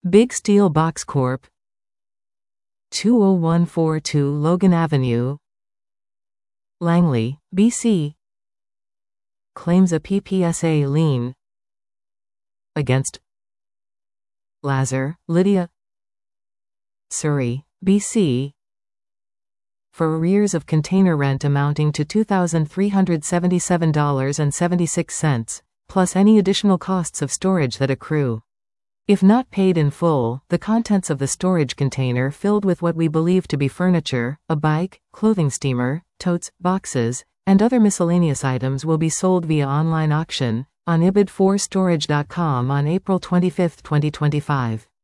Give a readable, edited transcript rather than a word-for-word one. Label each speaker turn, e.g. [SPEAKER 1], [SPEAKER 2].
[SPEAKER 1] Big Steel Box Corp. 20142 Logan Avenue, Langley, BC. Claims a PPSA lien against Lazar, Lydia, Surrey, BC. for arrears of container rent amounting to $2,377.76, plus any additional costs of storage that accrue. If not paid in full, the contents of the storage container filled with what we believe to be furniture, a bike, clothing steamer, totes, boxes, and other miscellaneous items will be sold via online auction on ibid4storage.com on April 25, 2025.